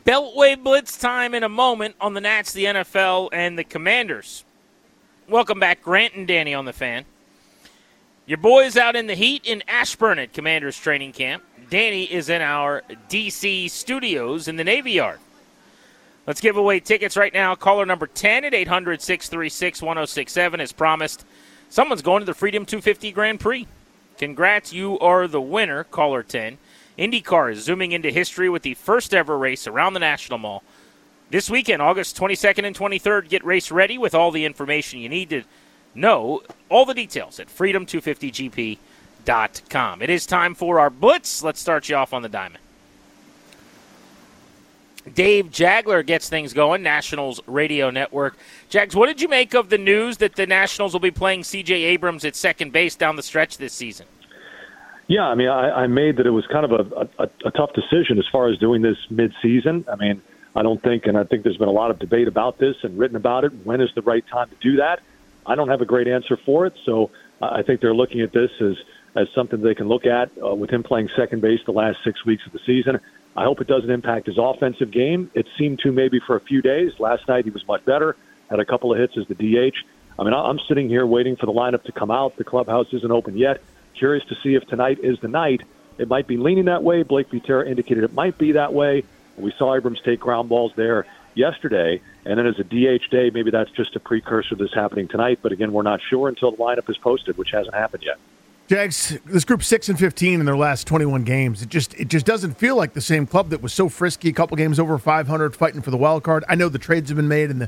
Beltway Blitz time in a moment on the Nats, the NFL, and the Commanders. Welcome back, Grant and Danny on the Fan. Your boys out in the heat in Ashburn at Commanders training camp. Danny is in our D.C. studios in the Navy Yard. Let's give away tickets right now. Caller number 10 at 800-636-1067. As promised, someone's going to the Freedom 250 Grand Prix. Congrats, you are the winner, caller 10. IndyCar is zooming into history with the first ever race around the National Mall. This weekend, August 22nd and 23rd, get race ready with all the information you need to know. All the details at freedom250gp.com. It is time for our Blitz. Let's start you off on the diamond. Dave Jagler gets things going, Nationals Radio Network. Jags, what did you make of the news that the Nationals will be playing C.J. Abrams at second base down the stretch this season? Yeah, I mean, I made that it was kind of a tough decision as far as doing this mid-season. I mean, I don't think, and I think there's been a lot of debate about this and written about it. When is the right time to do that? I don't have a great answer for it, so I think they're looking at this as something they can look at with him playing second base the last 6 weeks of the season. I hope it doesn't impact his offensive game. It seemed to maybe for a few days. Last night he was much better, had a couple of hits as the DH. I mean, I'm sitting here waiting for the lineup to come out. The clubhouse isn't open yet. Curious to see if tonight is the night. It might be leaning that way. Blake Butera indicated it might be that way. We saw Abrams take ground balls there yesterday, and then as a DH day, maybe that's just a precursor to this happening tonight. But again, we're not sure until the lineup is posted, which hasn't happened yet. Jags, this group 6-15 in their last 21 games. It just doesn't feel like the same club that was so frisky. A couple games over 500, fighting for the wild card. I know the trades have been made, and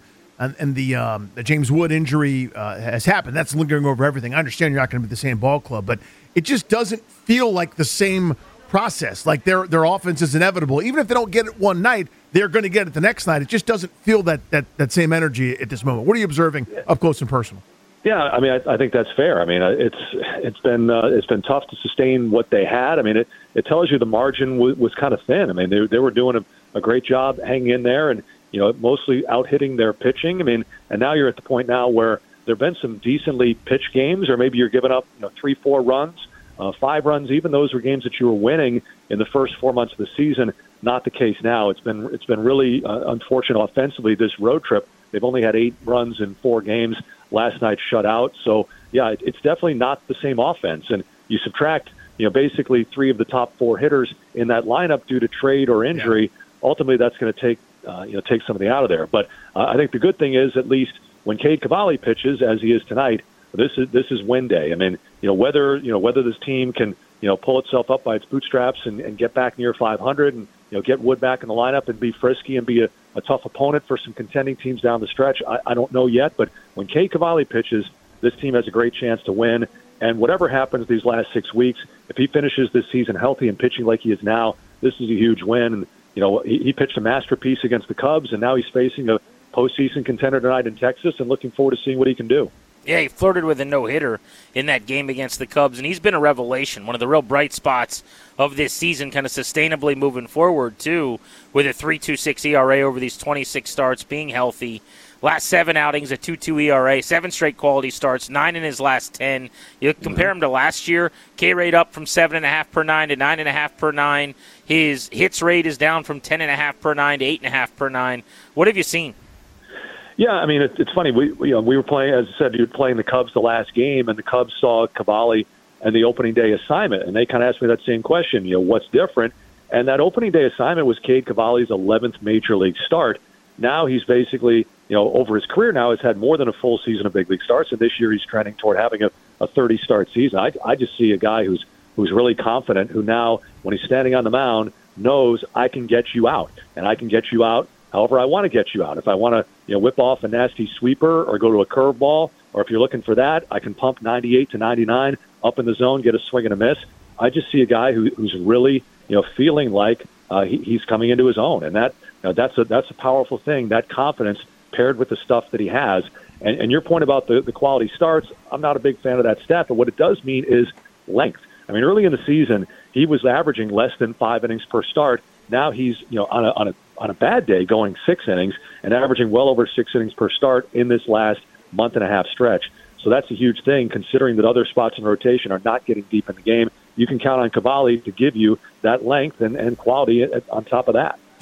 the James Wood injury has happened. That's lingering over everything. I understand you're not going to be the same ball club, but it just doesn't feel like the same process. Like their offense is inevitable. Even if they don't get it one night, they're going to get it the next night. It just doesn't feel that same energy at this moment. What are you observing up close and personal? Yeah, I mean, I think that's fair. I mean, it's been tough to sustain what they had. I mean, it tells you the margin was kind of thin. I mean, they were doing a great job hanging in there, and mostly out hitting their pitching. I mean, and now you're at the point now where there have been some decently pitched games, or maybe you're giving up 3-4 runs, 5 runs. Even those were games that you were winning in the first 4 months of the season. Not the case now. It's been really unfortunate offensively. This road trip, they've only had 8 runs in 4 games. Last night shut out. So yeah, it's definitely not the same offense. And you subtract basically 3 of the top 4 hitters in that lineup due to trade or injury. Yeah. Ultimately, that's going to take somebody out of there. But I think the good thing is, at least when Cade Cavalli pitches, as he is tonight, this is win day. I mean, whether this team can pull itself up by its bootstraps and get back near 500 and get Wood back in the lineup and be frisky and be a tough opponent for some contending teams down the stretch. I don't know yet, but when Cade Cavalli pitches, this team has a great chance to win. And whatever happens these last 6 weeks, if he finishes this season healthy and pitching like he is now, this is a huge win. And he pitched a masterpiece against the Cubs, and now he's facing a postseason contender tonight in Texas, and looking forward to seeing what he can do. Yeah, he flirted with a no-hitter in that game against the Cubs, and he's been a revelation, one of the real bright spots of this season, kind of sustainably moving forward, too, with a 3.26 ERA over these 26 starts, being healthy. Last 7 outings, a 2.2 ERA, 7 straight quality starts, 9 in his last 10. You compare him to last year, K rate up from 7.5 per 9 to 9.5 per 9. His hits rate is down from 10.5 per 9 to 8.5 per 9. What have you seen? Yeah, I mean, it's funny. We were playing, as I said, you were playing the Cubs the last game, and the Cubs saw Cavalli and the opening day assignment, and they kind of asked me that same question, what's different? And that opening day assignment was Cade Cavalli's 11th major league start. Now he's basically, over his career now, has had more than a full season of big league starts, and this year he's trending toward having a 30-start season. I just see a guy who's really confident, who now, when he's standing on the mound, knows I can get you out, and I can get you out however I want to get you out. If I want to whip off a nasty sweeper or go to a curveball, or if you're looking for that, I can pump 98 to 99 up in the zone, get a swing and a miss. I just see a guy who's really feeling like he's coming into his own, and that's a powerful thing. That confidence paired with the stuff that he has, and your point about the quality starts, I'm not a big fan of that stat, but what it does mean is length. I mean, early in the season, he was averaging less than 5 innings per start. Now he's on a bad day going 6 innings and averaging well over 6 innings per start in this last month and a half stretch. So that's a huge thing, considering that other spots in rotation are not getting deep in the game. You can count on Cavalli to give you that length and quality on top of that.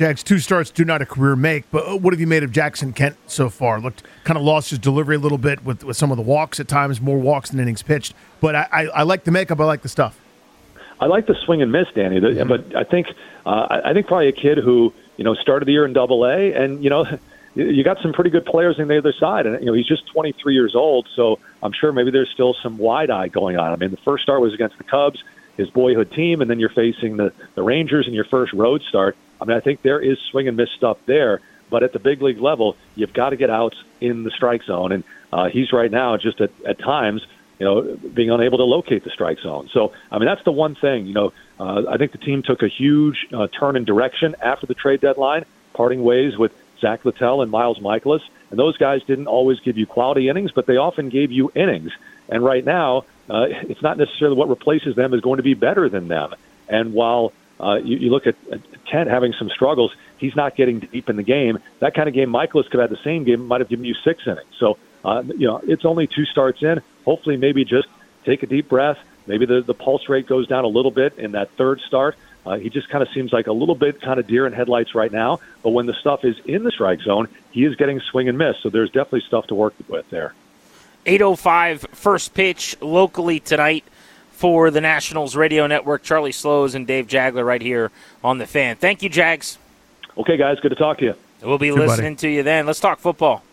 Jags, 2 starts do not a career make, but what have you made of Jackson Kent so far? Looked kind of lost his delivery a little bit with some of the walks at times, more walks than innings pitched. But I like the makeup. I like the stuff. I like the swing and miss, Danny. But I think probably a kid who started the year in Double-A, and you got some pretty good players on the other side, and he's just 23 years old, so I'm sure maybe there's still some wide eye going on. I mean, the first start was against the Cubs, his boyhood team, and then you're facing the Rangers in your first road start. I mean, I think there is swing and miss stuff there, but at the big league level, you've got to get outs in the strike zone, and he's right now just at times, being unable to locate the strike zone. So, I mean, that's the one thing. I think the team took a huge turn in direction after the trade deadline, parting ways with Zach Littell and Miles Mikolas, and those guys didn't always give you quality innings, but they often gave you innings. And right now, it's not necessarily what replaces them is going to be better than them. And while you look at Kent having some struggles, he's not getting deep in the game. That kind of game, Mikolas could have had the same game, might have given you 6 innings. So, it's only 2 starts in. Hopefully maybe just take a deep breath. Maybe the pulse rate goes down a little bit in that third start. He just kind of seems like a little bit kind of deer in headlights right now. But when the stuff is in the strike zone, he is getting swing and miss. So there's definitely stuff to work with there. 8:05 first pitch locally tonight for the Nationals Radio Network. Charlie Slows and Dave Jagler right here on The Fan. Thank you, Jags. Okay, guys. Good to talk to you. We'll be listening to you then. Let's talk football.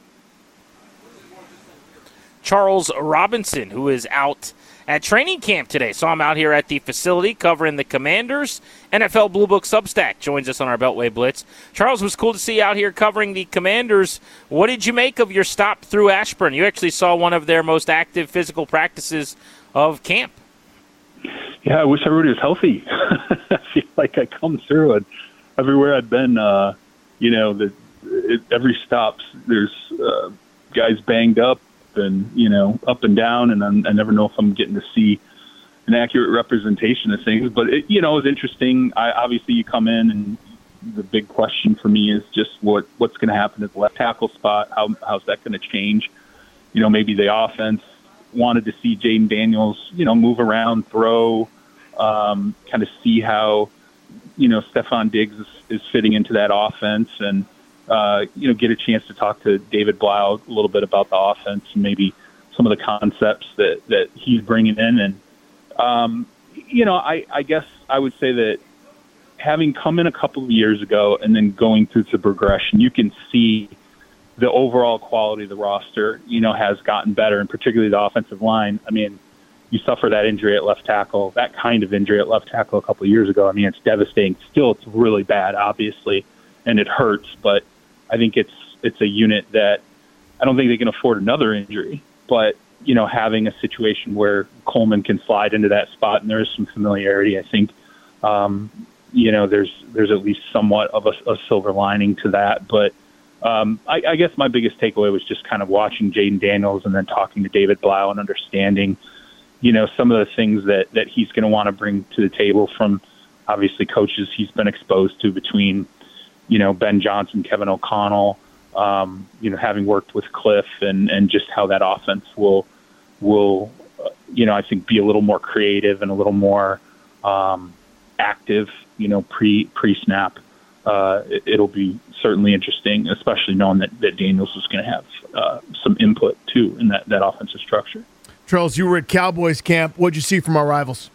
Charles Robinson, who is out at training camp today. Saw him out here at the facility covering the Commanders. NFL Blue Book Substack joins us on our Beltway Blitz. Charles, was cool to see you out here covering the Commanders. What did you make of your stop through Ashburn? You actually saw one of their most active physical practices of camp. Yeah, I wish everybody was healthy. I feel like I come through it everywhere I've been. Every stop, there's guys banged up and up and down, and I never know if I'm getting to see an accurate representation of things. But it was interesting. Obviously, you come in, and the big question for me is just what's going to happen at the left tackle spot. How's that going to change? Maybe the offense wanted to see Jaden Daniels, move around, throw, kind of see how Stephon Diggs is fitting into that offense, and get a chance to talk to David Blau a little bit about the offense and maybe some of the concepts that he's bringing in. And, I guess I would say that having come in a couple of years ago and then going through the progression, you can see the overall quality of the roster, has gotten better, and particularly the offensive line. I mean, you suffer that injury at left tackle, that kind of injury at left tackle a couple of years ago. I mean, it's devastating. Still, it's really bad, obviously, and it hurts, but I think it's a unit that I don't think they can afford another injury. But, having a situation where Coleman can slide into that spot and there's some familiarity, I think, there's at least somewhat of a silver lining to that. But I guess my biggest takeaway was just kind of watching Jaden Daniels and then talking to David Blau and understanding, some of the things that he's going to want to bring to the table from obviously coaches he's been exposed to between, Ben Johnson, Kevin O'Connell, having worked with Cliff and just how that offense will I think be a little more creative and a little more active, pre-snap. It'll be certainly interesting, especially knowing that Daniels is going to have some input too in that offensive structure. Charles, you were at Cowboys camp. What'd you see from our rivals?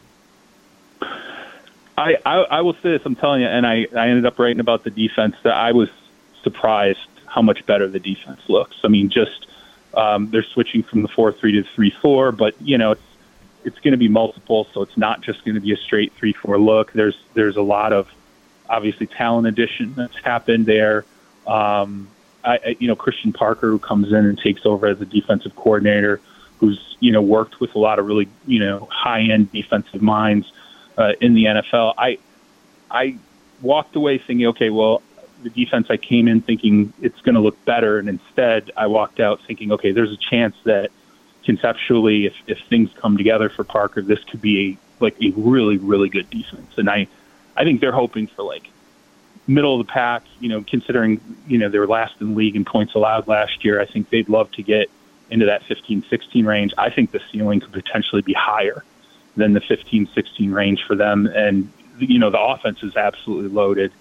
I will say this, I'm telling you, and I ended up writing about the defense, that I was surprised how much better the defense looks. I mean, just they're switching from the 4-3 to 3-4, but, it's going to be multiple, so it's not just going to be a straight 3-4 look. There's a lot of, obviously, talent addition that's happened there. Christian Parker, who comes in and takes over as a defensive coordinator, who's, worked with a lot of really, high-end defensive minds in the NFL. I walked away thinking, okay, well, the defense I came in thinking it's going to look better, and instead I walked out thinking, okay, there's a chance that conceptually, if things come together for Parker, this could be a really, really good defense. And I think they're hoping for middle of the pack, considering, they were last in the league in points allowed last year. I think they'd love to get into that 15-16 range. I think the ceiling could potentially be higher than the 15-16 range for them. And, the offense is absolutely loaded.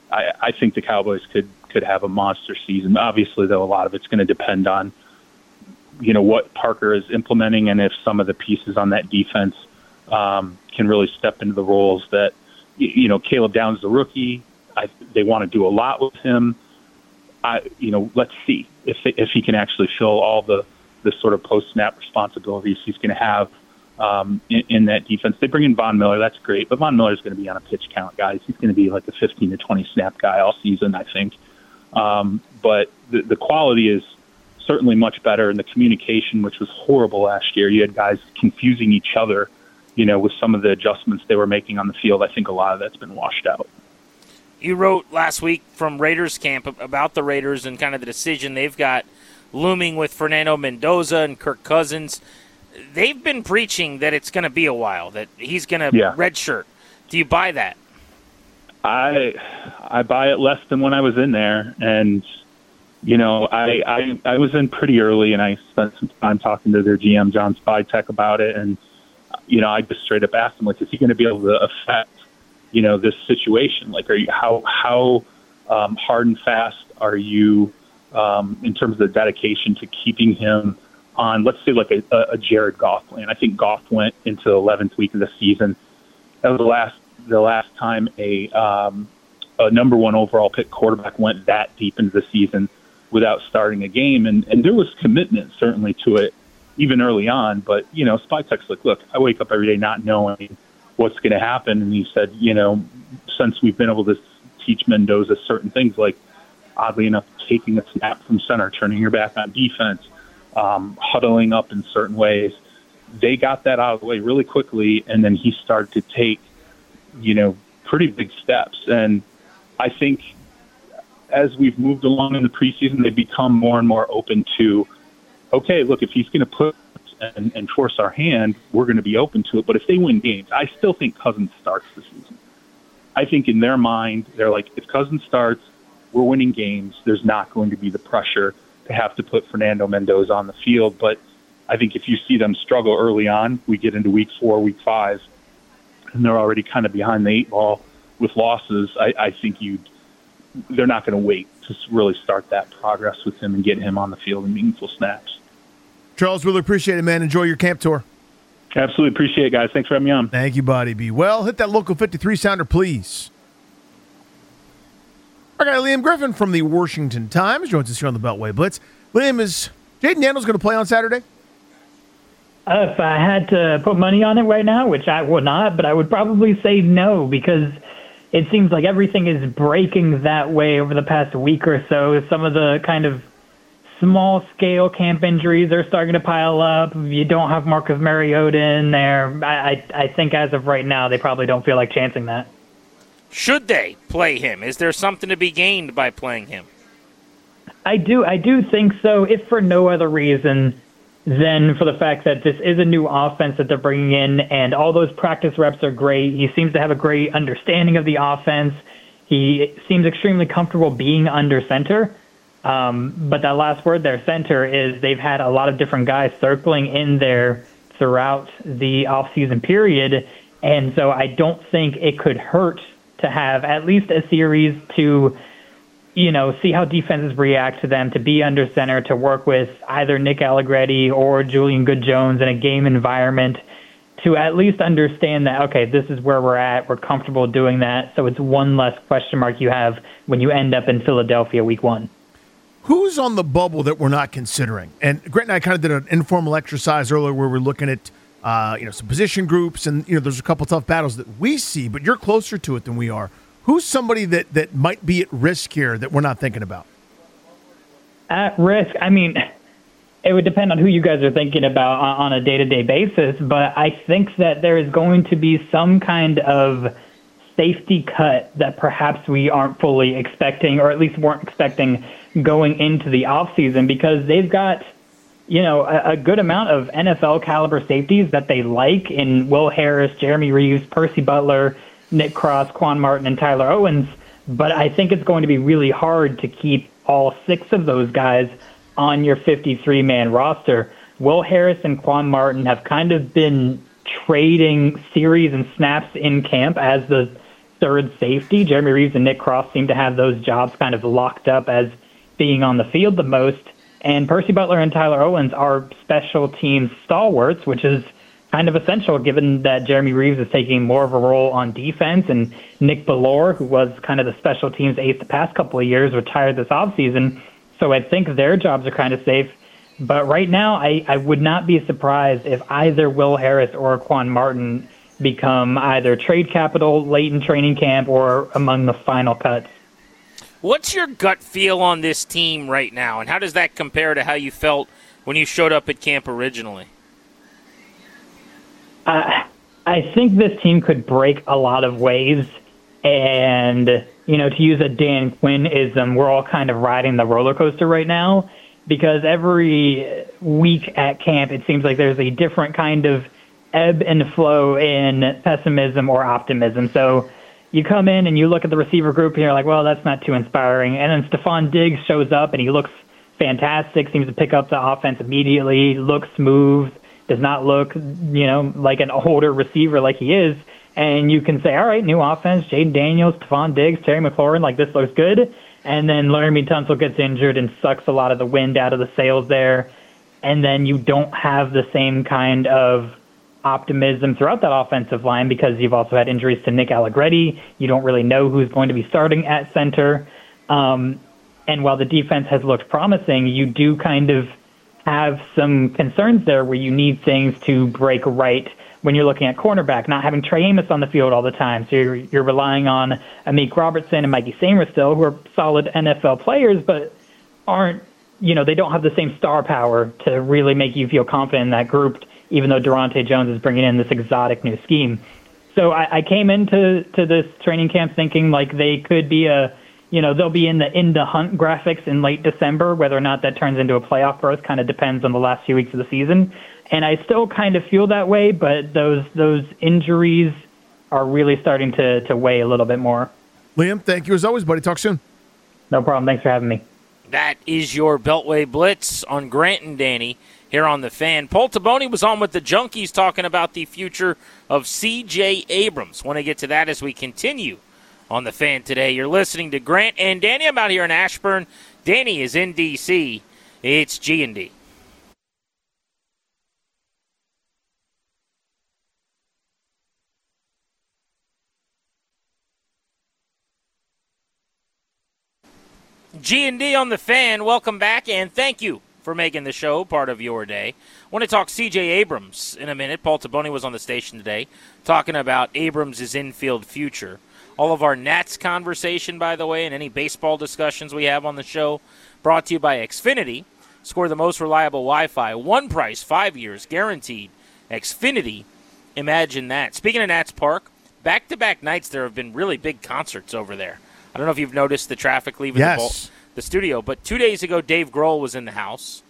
I think the Cowboys could have a monster season. Obviously, though, a lot of it's going to depend on, what Parker is implementing and if some of the pieces on that defense can really step into the roles that, Caleb Downs, the rookie, they want to do a lot with him. Let's see if he can actually fill all the sort of post-snap responsibilities he's going to have in that defense. They bring in Von Miller. That's great. But Von Miller's going to be on a pitch count, guys. He's going to be like a 15 to 20 snap guy all season, I think. But the quality is certainly much better, and the communication, which was horrible last year. You had guys confusing each other, with some of the adjustments they were making on the field. I think a lot of that's been washed out. You wrote last week from Raiders camp about the Raiders and kind of the decision they've got looming with Fernando Mendoza and Kirk Cousins. They've been preaching that it's going to be a while, that he's going to redshirt. Do you buy that? I buy it less than when I was in there, and I was in pretty early, and I spent some time talking to their GM John Spytek about it, and I just straight up asked him, like, is he going to be able to affect this situation? Like, how hard and fast are you in terms of the dedication to keeping him on, let's say, like a Jared Goff plan? I think Goff went into the 11th week of the season. That was the last time a number one overall pick quarterback went that deep into the season without starting a game. And there was commitment certainly to it even early on. But, Spytek's like, look, I wake up every day not knowing what's going to happen. And he said, since we've been able to teach Mendoza certain things, like, oddly enough, taking a snap from center, turning your back on defense, huddling up in certain ways, they got that out of the way really quickly, and then he started to take, pretty big steps. And I think as we've moved along in the preseason, they've become more and more open to, okay, look, if he's going to put and force our hand, we're going to be open to it. But if they win games, I still think Cousins starts the season. I think in their mind, they're like, if Cousins starts, we're winning games. There's not going to be the pressure to have to put Fernando Mendoza on the field. But I think if you see them struggle early on, we get into week 4, week 5, and they're already kind of behind the 8 ball with losses, I think they're not going to wait to really start that progress with him and get him on the field in meaningful snaps. Charles, really appreciate it, man. Enjoy your camp tour. Absolutely appreciate it, guys. Thanks for having me on. Thank you, buddy. Be well. Hit that local 53 sounder, please. Our guy Liam Griffin from the Washington Times joins us here on the Beltway Blitz. Liam, is Jayden Daniels going to play on Saturday? If I had to put money on it right now, which I would not, but I would probably say no, because it seems like everything is breaking that way over the past week or so. Some of the kind of small-scale camp injuries are starting to pile up. You don't have Marcus Mariota in there. I think as of right now, they probably don't feel like chancing that. Should they play him? Is there something to be gained by playing him? I do think so, if for no other reason than for the fact that this is a new offense that they're bringing in, and all those practice reps are great. He seems to have a great understanding of the offense. He seems extremely comfortable being under center. But that last word there, center, is they've had a lot of different guys circling in there throughout the offseason period, and so I don't think it could hurt to have at least a series to, see how defenses react to them, to be under center, to work with either Nick Allegretti or Julian Good-Jones in a game environment, to at least understand that, okay, this is where we're at, we're comfortable doing that, so it's one less question mark you have when you end up in Philadelphia week 1. Who's on the bubble that we're not considering? And Grant and I kind of did an informal exercise earlier where we're looking at some position groups, and there's a couple tough battles that we see, but you're closer to it than we are. Who's somebody that might be at risk here that we're not thinking about? At risk? I mean, it would depend on who you guys are thinking about on a day-to-day basis, but I think that there is going to be some kind of safety cut that perhaps we aren't fully expecting, or at least weren't expecting going into the offseason, because they've got a good amount of NFL caliber safeties that they like in Will Harris, Jeremy Reeves, Percy Butler, Nick Cross, Quan Martin, and Tyler Owens. But I think it's going to be really hard to keep all 6 of those guys on your 53-man roster. Will Harris and Quan Martin have kind of been trading series and snaps in camp as the third safety. Jeremy Reeves and Nick Cross seem to have those jobs kind of locked up as being on the field the most. And Percy Butler and Tyler Owens are special teams stalwarts, which is kind of essential given that Jeremy Reeves is taking more of a role on defense, and Nick Bellore, who was kind of the special teams ace the past couple of years, retired this offseason. So I think their jobs are kind of safe. But right now, I would not be surprised if either Will Harris or Quan Martin become either trade capital late in training camp or among the final cuts. What's your gut feel on this team right now, and how does that compare to how you felt when you showed up at camp originally? I think this team could break a lot of ways, and, to use a Dan Quinn-ism, we're all kind of riding the roller coaster right now, because every week at camp it seems like there's a different kind of ebb and flow in pessimism or optimism. So you come in and you look at the receiver group and you're like, well, that's not too inspiring. And then Stephon Diggs shows up and he looks fantastic, seems to pick up the offense immediately, looks smooth, does not look, like an older receiver like he is. And you can say, all right, new offense, Jaden Daniels, Stephon Diggs, Terry McLaurin, like this looks good. And then Laramie Tunsil gets injured and sucks a lot of the wind out of the sails there. And then you don't have the same kind of optimism throughout that offensive line because you've also had injuries to Nick Allegretti. You don't really know who's going to be starting at center. And while the defense has looked promising, you do kind of have some concerns there where you need things to break right when you're looking at cornerback, not having Trey Amos on the field all the time. So you're relying on Amik Robertson and Mikey Sainristil, who are solid NFL players, but aren't, they don't have the same star power to really make you feel confident in that group, even though Durante Jones is bringing in this exotic new scheme. So I came into this training camp thinking like they could be they'll be in the hunt graphics in late December. Whether or not that turns into a playoff berth kind of depends on the last few weeks of the season. And I still kind of feel that way, but those injuries are really starting to weigh a little bit more. Liam, thank you as always, buddy. Talk soon. No problem. Thanks for having me. That is your Beltway Blitz on Grant and Danny here on The Fan. Paul Taboni was on with the Junkies talking about the future of C.J. Abrams. Want to get to that as we continue on The Fan today. You're listening to Grant and Danny. I'm out here in Ashburn. Danny is in D.C. It's G&D. G&D on The Fan. Welcome back, and thank you for making the show part of your day. I want to talk C.J. Abrams in a minute. Paul Taboni was on the station today talking about Abrams' infield future. All of our Nats conversation, by the way, and any baseball discussions we have on the show, brought to you by Xfinity. Score the most reliable Wi-Fi. One price, 5 years, guaranteed. Xfinity, imagine that. Speaking of Nats Park, back-to-back nights there have been really big concerts over there. I don't know if you've noticed the traffic leaving the studio, but 2 days ago, Dave Grohl was in the house.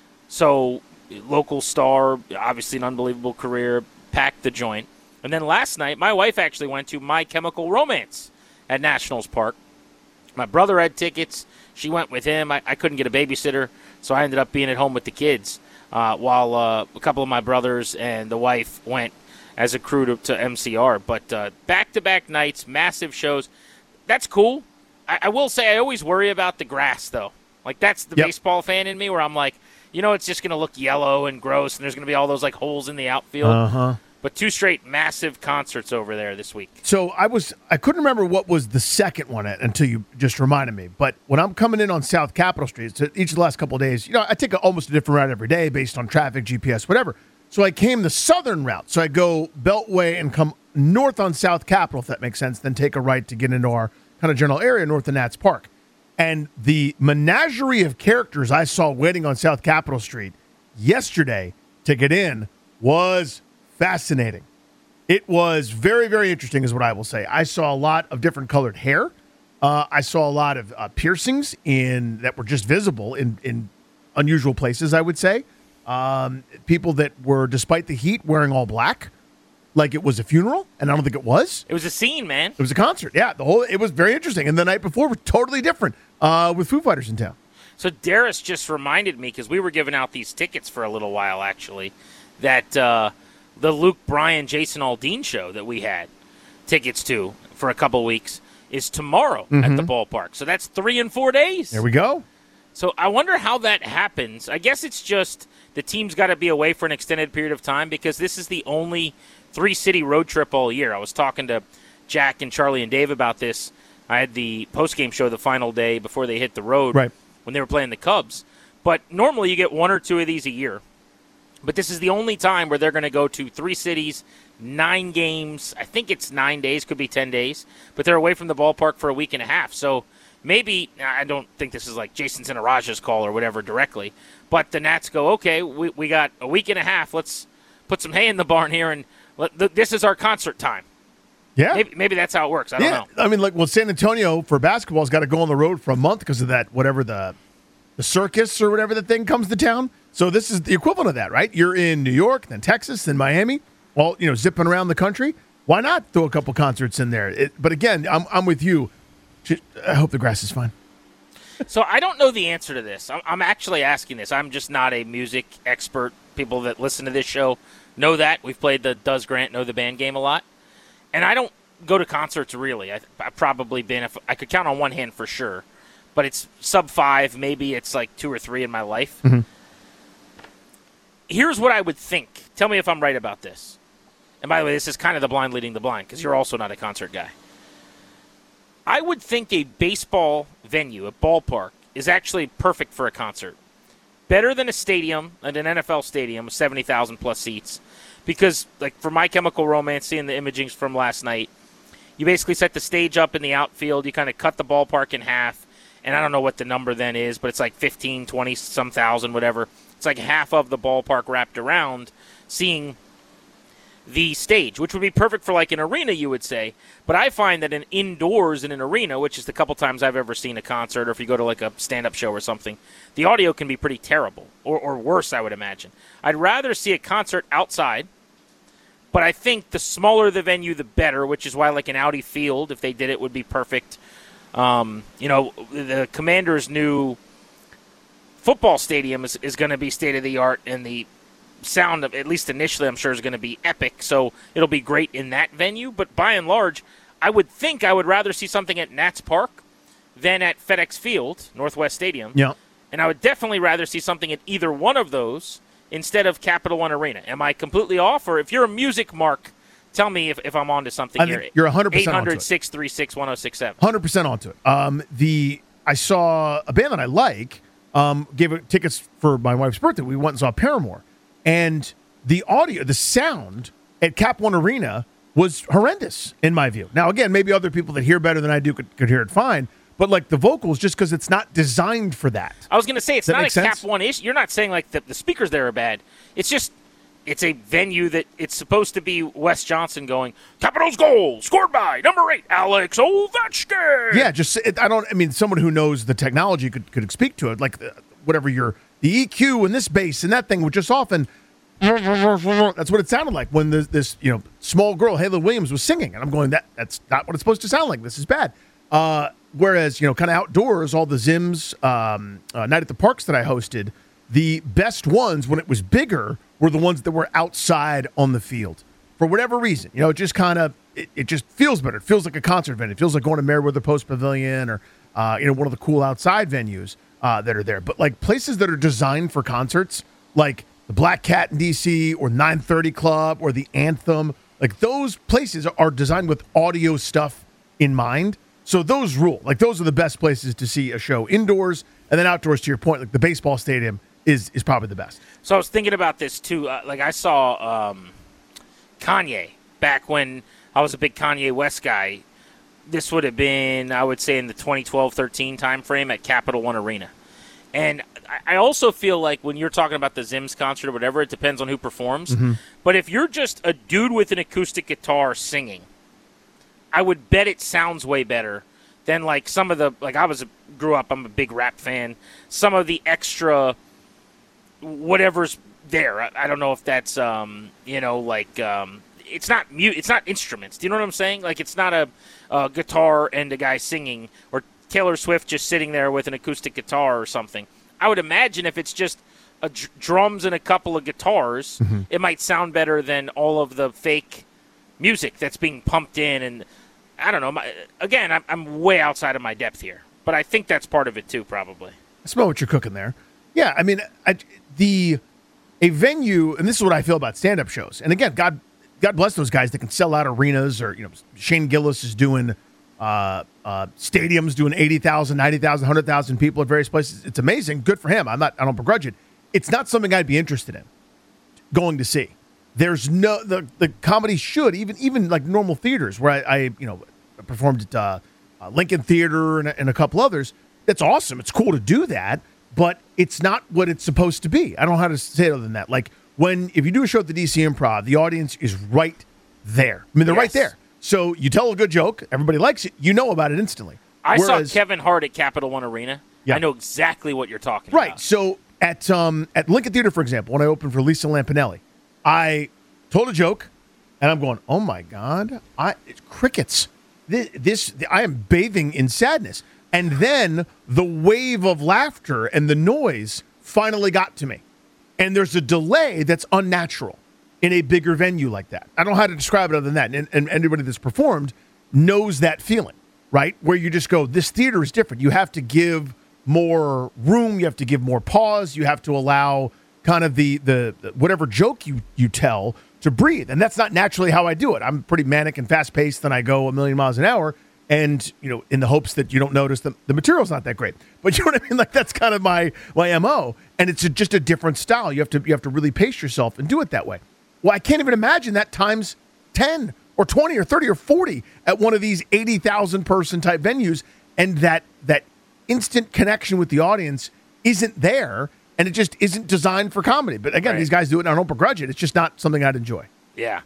So, local star, obviously an unbelievable career, packed the joint. And then last night, my wife actually went to My Chemical Romance at Nationals Park. My brother had tickets. She went with him. I couldn't get a babysitter, so I ended up being at home with the kids while a couple of my brothers and the wife went as a crew to MCR. But back-to-back nights, massive shows. That's cool. I will say I always worry about the grass, though. Like, that's the baseball fan in me where I'm like, it's just going to look yellow and gross, and there's going to be all those, like, holes in the outfield. Uh-huh. But 2 straight massive concerts over there this week. So I couldn't remember what was the second one until you just reminded me. But when I'm coming in on South Capitol Street, so each of the last couple of days, I take almost a different route every day based on traffic, GPS, whatever. So I came the southern route. So I go Beltway and come north on South Capitol, if that makes sense, then take a right to get into our kind of general area north of Nats Park. And the menagerie of characters I saw waiting on South Capitol Street yesterday to get in was fascinating. It was very, very interesting is what I will say. I saw a lot of different colored hair. I saw a lot of piercings that were just visible in unusual places, I would say. People that were, despite the heat, wearing all black, like it was a funeral, and I don't think it was. It was a scene, man. It was a concert, yeah. It was very interesting. And the night before was totally different with Foo Fighters in town. So Darius just reminded me, because we were giving out these tickets for a little while, actually, that the Luke Bryan, Jason Aldean show that we had. tickets to for a couple weeks is tomorrow at the ballpark. So that's 3 and 4 days. There we go. So I wonder how that happens. I guess it's just the team's got to be away for an extended period of time because this is the only 3-city road trip all year. I was talking to Jack and Charlie and Dave about this. I had the postgame show the final day before they hit the road when they were playing the Cubs. But normally you get 1 or 2 of these a year. But this is the only time where they're going to go to 3 cities, 9 games. I think it's 9 days, could be 10 days. But they're away from the ballpark for a week and a half. So maybe, I don't think this is like Jason Sinaraja's call or whatever directly. But the Nats go, okay, we got a week and a half. Let's put some hay in the barn here, and this is our concert time. Yeah. Maybe that's how it works. I don't know. I mean, San Antonio for basketball has got to go on the road for a month because of that, whatever the circus or whatever the thing comes to town. So this is the equivalent of that, right? You're in New York, then Texas, then Miami, all zipping around the country. Why not throw a couple concerts in there? But again, I'm with you. I hope the grass is fine. So I don't know the answer to this. I'm actually asking this. I'm just not a music expert. People that listen to this show know that. We've played the Does Grant Know the Band game a lot. And I don't go to concerts really. I've probably been, if I could count on one hand for sure. But it's sub 5. Maybe it's like 2 or 3 in my life. Mm-hmm. Here's what I would think. Tell me if I'm right about this. And by the way, this is kind of the blind leading the blind because you're also not a concert guy. I would think a baseball venue, a ballpark, is actually perfect for a concert. Better than a stadium, and an NFL stadium with 70,000 plus seats. Because, like, for My Chemical Romance, seeing the imagings from last night, you basically set the stage up in the outfield, you kind of cut the ballpark in half, and I don't know what the number then is, but it's like 15, 20, some thousand, whatever. It's like half of the ballpark wrapped around, seeing the stage, which would be perfect for like an arena, you would say. But I find that indoors in an arena, which is the couple times I've ever seen a concert, or if you go to like a stand-up show or something, the audio can be pretty terrible, or worse, I would imagine. I'd rather see a concert outside, but I think the smaller the venue, the better, which is why like an Audi Field, if they did it, would be perfect. The Commanders' new football stadium is going to be state-of-the-art, and the sound, at least initially, I'm sure is going to be epic, so it'll be great in that venue. But by and large, I would think I would rather see something at Nats Park than at FedEx Field, Northwest Stadium. Yeah. And I would definitely rather see something at either one of those instead of Capital One Arena. Am I completely off? Or if you're a music mark, tell me if I'm onto something I here. Think you're 100% 800-636-1067. 100% onto it. I saw a band that I like, gave it tickets for my wife's birthday. We went and saw Paramore. And the audio, the sound at Cap One Arena was horrendous, in my view. Now, again, maybe other people that hear better than I do could hear it fine, but like the vocals, just because it's not designed for that. I was going to say, it's not a sense? Cap One issue. You're not saying like the speakers there are bad. It's just, it's a venue that it's supposed to be Wes Johnson going, Capitals goal, scored by number 8, Alex Ovechkin. Yeah, someone who knows the technology could speak to it, like whatever the EQ and this bass and that thing would just often. That's what it sounded like when this small girl Hayley Williams was singing, and I'm going that's not what it's supposed to sound like. This is bad. Whereas kind of outdoors, all the Zims Night at the Parks that I hosted, the best ones when it was bigger were the ones that were outside on the field for whatever reason. It just kind of it just feels better. It feels like a concert venue. It feels like going to Meriwether Post Pavilion or one of the cool outside venues that are there. But like places that are designed for concerts, like the Black Cat in D.C. or 930 Club or the Anthem, like those places are designed with audio stuff in mind. So those rule. Like those are the best places to see a show indoors, and then outdoors, to your point, like the baseball stadium is probably the best. So I was thinking about this too. Like I saw Kanye back when I was a big Kanye West guy. This would have been, I would say, in the 2012-13 time frame at Capital One Arena. And I also feel like when you're talking about the Zims concert or whatever, it depends on who performs. Mm-hmm. But if you're just a dude with an acoustic guitar singing, I would bet it sounds way better than like some of the, like grew up, I'm a big rap fan. Some of the extra whatever's there. I don't know if that's, it's not it's not instruments. Do you know what I'm saying? Like it's not a guitar and a guy singing, or Taylor Swift just sitting there with an acoustic guitar or something. I would imagine if it's just drums and a couple of guitars, mm-hmm. it might sound better than all of the fake music that's being pumped in, and I don't know. Again, I'm way outside of my depth here, but I think that's part of it too, probably. I smell what you're cooking there. Yeah, I mean, a venue, and this is what I feel about stand-up shows. And again, God bless those guys that can sell out arenas, or Shane Gillis is doing stadiums, doing 80,000, 90,000, 100,000 people at various places. It's amazing. Good for him. I don't begrudge it. It's not something I'd be interested in going to see. There's no the comedy should even like normal theaters where I performed at Lincoln Theater and a couple others. That's awesome. It's cool to do that, but it's not what it's supposed to be. I don't know how to say it other than that. Like if you do a show at the DC Improv, the audience is right there. I mean, they're right there. So you tell a good joke, everybody likes it, you know about it instantly. I saw Kevin Hart at Capital One Arena. Yeah. I know exactly what you're talking about. Right. So at Lincoln Theater, for example, when I opened for Lisa Lampanelli, I told a joke, and I'm going, oh my God, it's crickets. I am bathing in sadness. And then the wave of laughter and the noise finally got to me. And there's a delay that's unnatural in a bigger venue like that. I don't know how to describe it other than that. And anybody that's performed knows that feeling, right? Where you just go, this theater is different. You have to give more room. You have to give more pause. You have to allow kind of the whatever joke you tell to breathe. And that's not naturally how I do it. I'm pretty manic and fast paced, and I go a million miles an hour. And, in the hopes that you don't notice the material's not that great. But you know what I mean? Like, that's kind of my MO. And it's just a different style. You have to really pace yourself and do it that way. Well, I can't even imagine that times 10 or 20 or 30 or 40 at one of these 80,000 person type venues. And that instant connection with the audience isn't there. And it just isn't designed for comedy. But again, These guys do it, and I don't begrudge it. It's just not something I'd enjoy. Yeah.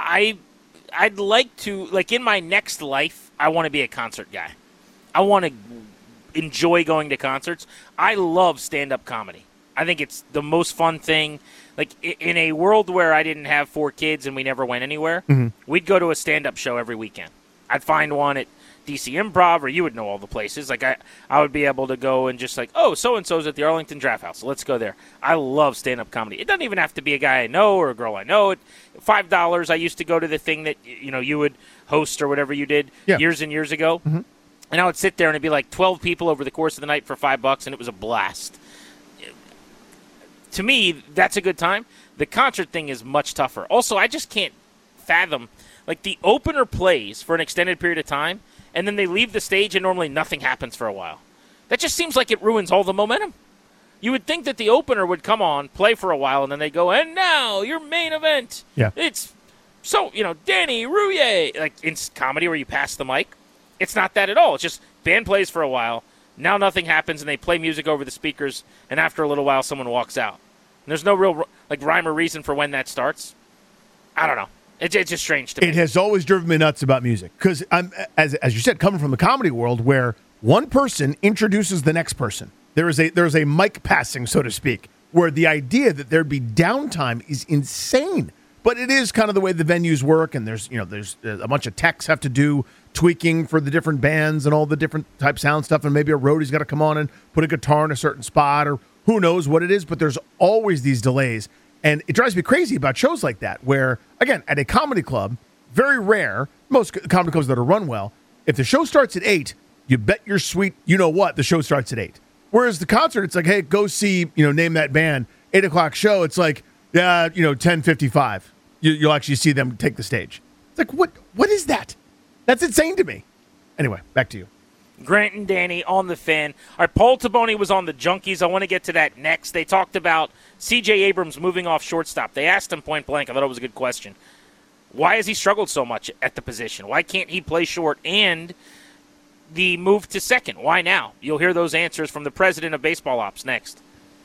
I'd like to, like, in my next life, I want to be a concert guy. I want to enjoy going to concerts. I love stand-up comedy. I think it's the most fun thing. Like, in a world where I didn't have 4 kids and we never went anywhere, we'd go to a stand-up show every weekend. I'd find one at DC Improv, or you would know all the places. Like, I would be able to go and just like, oh, so-and-so's at the Arlington Draft House, so let's go there. I love stand-up comedy. It doesn't even have to be a guy I know or a girl I know. $5, I used to go to the thing that, you would host or whatever you did years and years ago. Mm-hmm. And I would sit there, and it'd be like 12 people over the course of the night for $5, and it was a blast. To me, that's a good time. The concert thing is much tougher. Also, I just can't fathom, like, the opener plays for an extended period of time, and then they leave the stage and normally nothing happens for a while. That just seems like it ruins all the momentum. You would think that the opener would come on, play for a while, and then they go, and now your main event. Yeah. It's Danny Rouillet. Like in comedy where you pass the mic, it's not that at all. It's just band plays for a while, now nothing happens, and they play music over the speakers, and after a little while someone walks out. And there's no real rhyme or reason for when that starts. I don't know. It's just strange to me. It has always driven me nuts about music because I'm, as you said, coming from the comedy world where one person introduces the next person. There's a mic passing, so to speak, where the idea that there'd be downtime is insane. But it is kind of the way the venues work, and there's a bunch of techs have to do tweaking for the different bands and all the different type sound stuff, and maybe a roadie's got to come on and put a guitar in a certain spot, or who knows what it is. But there's always these delays. And it drives me crazy about shows like that where, again, at a comedy club, very rare, most comedy clubs that are run well, if the show starts at 8, you bet your sweet the show starts at 8. Whereas the concert, it's like, hey, go see, name that band, 8 o'clock show. It's like, 10:55. You'll actually see them take the stage. It's like, what is that? That's insane to me. Anyway, back to you. Grant and Danny on the Fan. All right, Paul Taboni was on the Junkies. I want to get to that next. They talked about C.J. Abrams moving off shortstop. They asked him point blank. I thought it was a good question. Why has he struggled so much at the position? Why can't he play short? And the move to second. Why now? You'll hear those answers from the president of baseball ops next.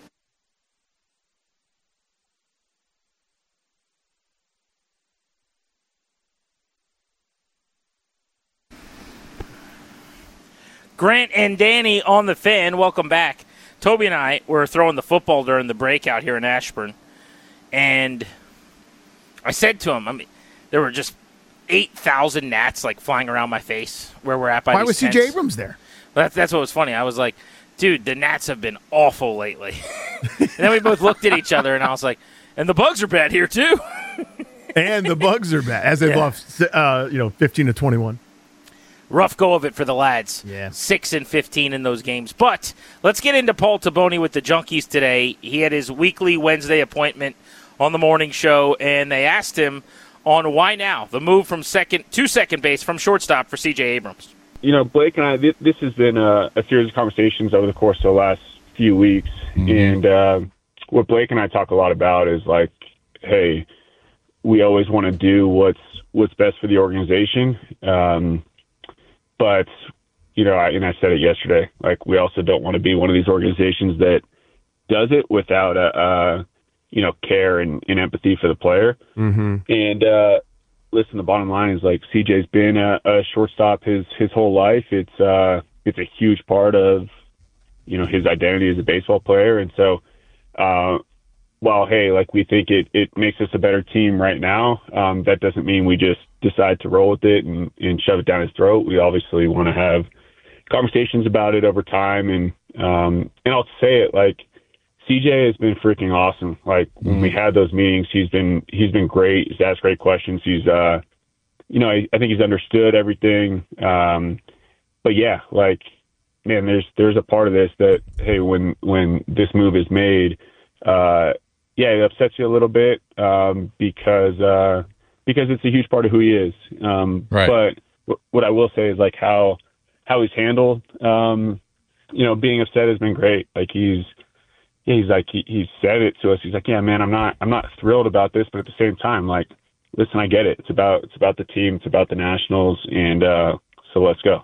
Grant and Danny on the Fan. Welcome back. Toby and I were throwing the football during the breakout here in Ashburn, and I said to him, there were just 8,000 gnats flying around my face where we're at by Why these was tents. C.J. Abrams there? That's what was funny. I was like, dude, the gnats have been awful lately. And then we both looked at each other, and I was like, and the bugs are bad here too. And the Bugs are bad, as they've lost 15-21. Rough go of it for the lads. Yeah. 6-15 in those games. But let's get into Paul Taboni with the Junkies today. He had his weekly Wednesday appointment on the morning show, and they asked him on why now, the move from second base from shortstop for C.J. Abrams. Blake and I, this has been a series of conversations over the course of the last few weeks. Mm-hmm. And what Blake and I talk a lot about is like, hey, we always want to do what's best for the organization. But, I said it yesterday, like we also don't want to be one of these organizations that does it without care and empathy for the player. Mm-hmm. And listen, the bottom line is like CJ's been a shortstop his whole life. It's a huge part of, his identity as a baseball player. And so, while, hey, like we think it makes us a better team right now, that doesn't mean we just decide to roll with it and shove it down his throat. We obviously want to have conversations about it over time. And I'll say it, like, CJ has been freaking awesome. Like when we had those meetings, he's been great. He's asked great questions. He's, I think he's understood everything. But yeah, like, man, there's a part of this that, hey, when this move is made, it upsets you a little bit, because it's a huge part of who he is. Right. But what I will say is like how he's handled, being upset has been great. Like he's said it to us. He's like, yeah, man, I'm not thrilled about this, but at the same time, like, listen, I get it. It's about the team. It's about the Nationals. And, so let's go.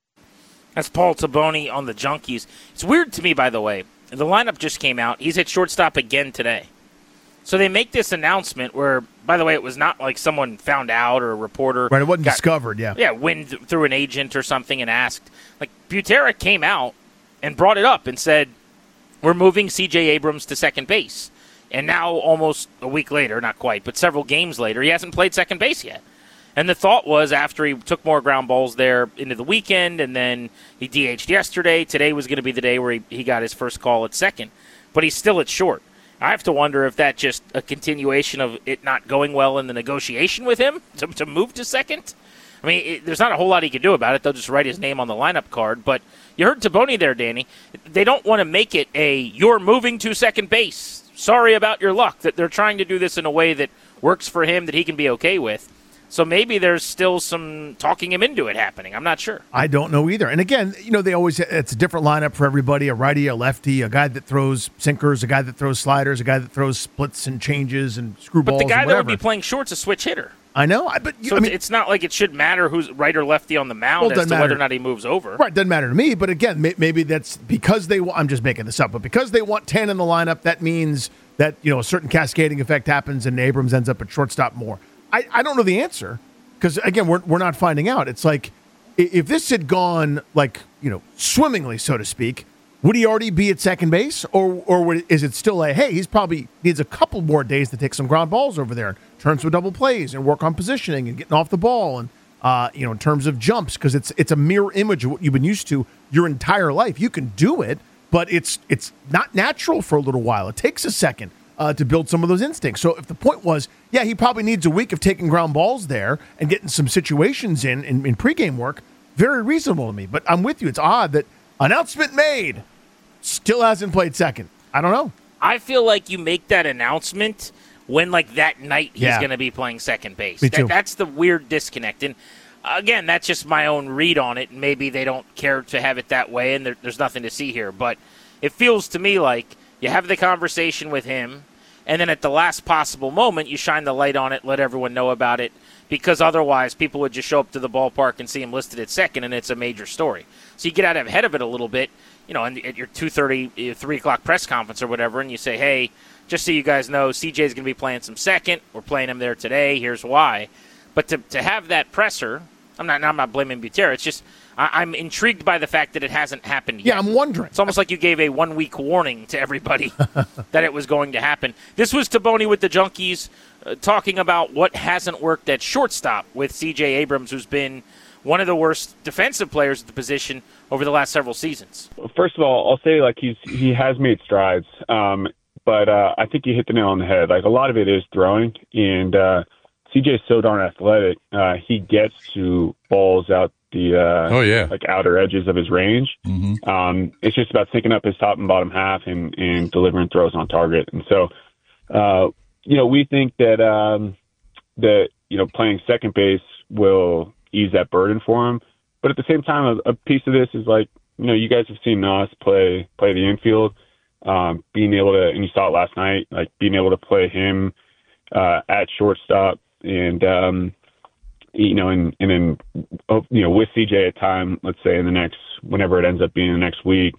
That's Paul Taboni on the Junkies. It's weird to me, by the way. The lineup just came out. He's at shortstop again today. So they make this announcement where, by the way, it was not like someone found out or a reporter. Right, it wasn't discovered, yeah. Yeah, went through an agent or something and asked. Like, Butera came out and brought it up and said, we're moving C.J. Abrams to second base. And now, almost a week later, not quite, but several games later, he hasn't played second base yet. And the thought was after he took more ground balls there into the weekend and then he DH'd yesterday, today was going to be the day where he got his first call at second. But he's still at short. I have to wonder if that's just a continuation of it not going well in the negotiation with him to move to second. I mean, there's not a whole lot he can do about it. They'll just write his name on the lineup card. But you heard Taboni there, Danny. They don't want to make it you're moving to second base. Sorry about your luck. That they're trying to do this in a way that works for him, that he can be okay with. So maybe there's still some talking him into it happening. I'm not sure. I don't know either. And again, it's a different lineup for everybody, a righty, a lefty, a guy that throws sinkers, a guy that throws sliders, a guy that throws splits and changes and screwballs. But the guy and that whatever. would be playing short's a switch hitter. I know. It's not like it should matter who's right or lefty on the mound as to whether or not he moves over. Right, doesn't matter to me. But again, maybe that's because I'm just making this up, but because they want 10 in the lineup, that means that, a certain cascading effect happens and Abrams ends up at shortstop more. I don't know the answer. Because, again, we're not finding out. It's like, if this had gone, like, swimmingly, so to speak, would he already be at second base? Or is it still he probably needs a couple more days to take some ground balls over there and turn some double plays and work on positioning and getting off the ball and, in terms of jumps, because it's a mirror image of what you've been used to your entire life. You can do it, but it's not natural for a little while. It takes a second to build some of those instincts. So if the point was, he probably needs a week of taking ground balls there and getting some situations in pregame work, very reasonable to me. But I'm with you. It's odd that announcement made, still hasn't played second. I don't know. I feel like you make that announcement when, like, that night he's going to be playing second base. Me too. That's the weird disconnect. And, again, that's just my own read on it. Maybe they don't care to have it that way, and there's nothing to see here. But it feels to me like you have the conversation with him, and then at the last possible moment, you shine the light on it, let everyone know about it, because otherwise people would just show up to the ballpark and see him listed at second, and it's a major story. So you get out ahead of it a little bit, and at your 2:30, 3 o'clock press conference or whatever, and you say, hey, just so you guys know, CJ's going to be playing some second. We're playing him there today. Here's why. But to have that presser, I'm not blaming Butera. It's just I'm intrigued by the fact that it hasn't happened yet. Yeah, I'm wondering. It's almost like you gave a 1-week warning to everybody that it was going to happen. This was Taboni with the Junkies talking about what hasn't worked at shortstop with C.J. Abrams, who's been one of the worst defensive players at the position over the last several seasons. First of all, I'll say like he has made strides, but I think you hit the nail on the head. Like a lot of it is throwing, and CJ's so darn athletic. He gets to balls out the like outer edges of his range. Mm-hmm. It's just about syncing up his top and bottom half and delivering throws on target. And so, we think that playing second base will ease that burden for him. But at the same time, a piece of this is like, you guys have seen us play the infield, being able to, and you saw it last night, like being able to play him at shortstop and then with CJ at time, let's say whenever it ends up being the next week,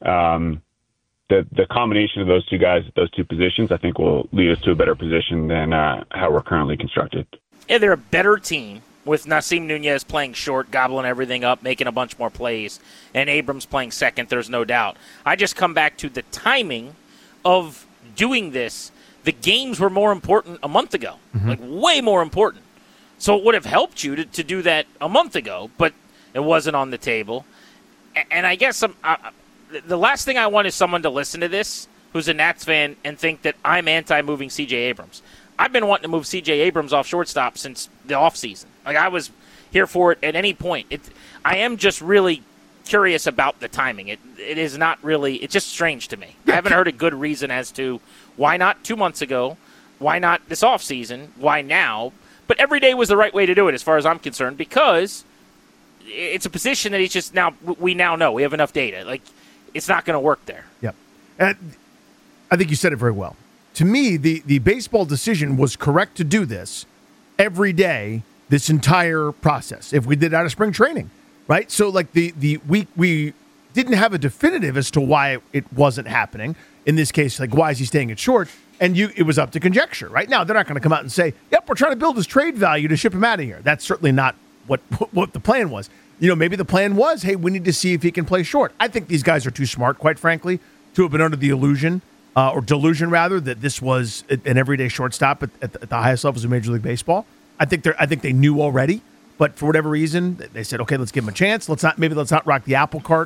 the combination of those two guys at those two positions, I think will lead us to a better position than how we're currently constructed. Yeah, they're a better team with Nasim Nunez playing short, gobbling everything up, making a bunch more plays, and Abrams playing second, there's no doubt. I just come back to the timing of doing this. The games were more important a month ago, like way more important. So it would have helped you to do that a month ago, but it wasn't on the table. And I guess the last thing I want is someone to listen to this who's a Nats fan and think that I'm anti-moving C.J. Abrams. I've been wanting to move C.J. Abrams off shortstop since the offseason. Like, I was here for it at any point. I am just really curious about the timing. It is not really – it's just strange to me. I haven't heard a good reason as to why not 2 months ago, why not this offseason, why now. But every day was the right way to do it as far as I'm concerned because it's a position that he's just now – we now know. We have enough data. Like, it's not going to work there. Yep. And I think you said it very well. To me, the baseball decision was correct to do this every day, this entire process, if we did out of spring training, right? So, like, we didn't have a definitive as to why it wasn't happening. In this case, like, why is he staying at short? And it was up to conjecture. Right now, they're not going to come out and say, yep, we're trying to build his trade value to ship him out of here. That's certainly not what the plan was. Maybe the plan was, hey, we need to see if he can play short. I think these guys are too smart, quite frankly, to have been under the illusion or delusion, rather, that this was an everyday shortstop at the highest levels of Major League Baseball. I think they knew already, but for whatever reason, they said, okay, let's give him a chance. Let's not rock the apple cart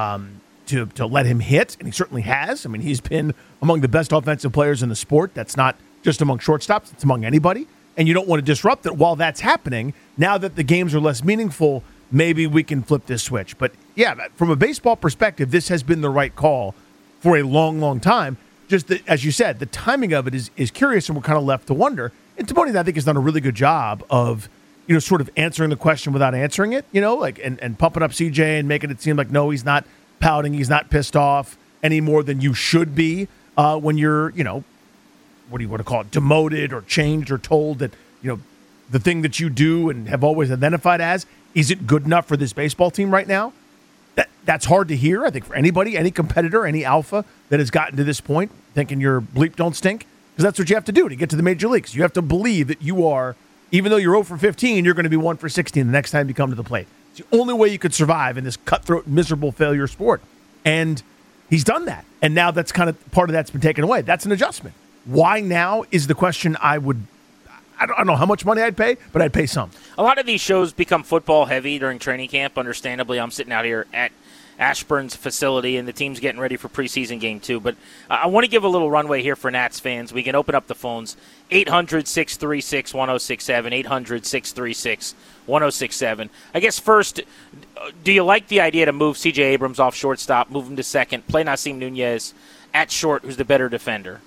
to let him hit, and he certainly has. I mean, he's been among the best offensive players in the sport. That's not just among shortstops; it's among anybody. And you don't want to disrupt it while that's happening. Now that the games are less meaningful, maybe we can flip this switch. But yeah, from a baseball perspective, this has been the right call for a long, long time. Just that, as you said, the timing of it is curious, and we're kind of left to wonder. And Timoni, I think, has done a really good job of, sort of answering the question without answering it, and pumping up CJ and making it seem like, no, he's not pouting, he's not pissed off any more than you should be when you're, what do you want to call it, demoted or changed or told that, the thing that you do and have always identified as, is it good enough for this baseball team right now? That's hard to hear, I think, for anybody, any competitor, any alpha that has gotten to this point, thinking your bleep don't stink, because that's what you have to do to get to the major leagues. You have to believe that you are, even though you're 0 for 15, you're going to be 1 for 16 the next time you come to the plate. It's the only way you could survive in this cutthroat, miserable failure sport. And he's done that. And now that's kind of part of that's been taken away. That's an adjustment. Why now is the question I don't know how much money I'd pay, but I'd pay some. A lot of these shows become football heavy during training camp. Understandably, I'm sitting out here at Ashburn's facility, and the team's getting ready for preseason game 2. But I want to give a little runway here for Nats fans. We can open up the phones, 800-636-1067, 800-636-1067. I guess first, do you like the idea to move C.J. Abrams off shortstop, move him to second, play Nasim Nunez at short, who's the better defender,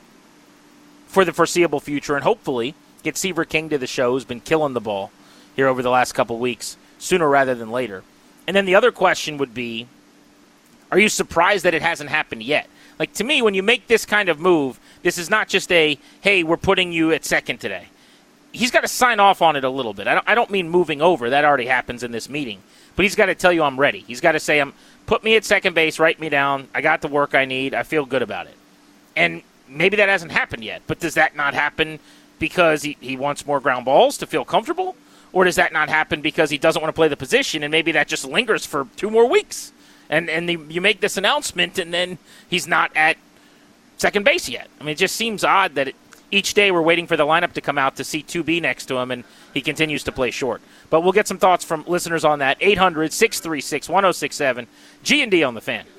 for the foreseeable future, and hopefully get Seaver King to the show, who's been killing the ball here over the last couple weeks, sooner rather than later? And then the other question would be, are you surprised that it hasn't happened yet? Like, to me, when you make this kind of move, this is not just hey, we're putting you at second today. He's got to sign off on it a little bit. I don't mean moving over. That already happens in this meeting. But he's got to tell you I'm ready. He's got to say, put me at second base, write me down. I got the work I need. I feel good about it. And maybe that hasn't happened yet. But does that not happen because he wants more ground balls to feel comfortable? Or does that not happen because he doesn't want to play the position, and maybe that just lingers for 2 more weeks? And you make this announcement, and then he's not at second base yet. I mean, it just seems odd that each day we're waiting for the lineup to come out to see 2B next to him, and he continues to play short. But we'll get some thoughts from listeners on that. 800-636-1067. G&D on the Fan.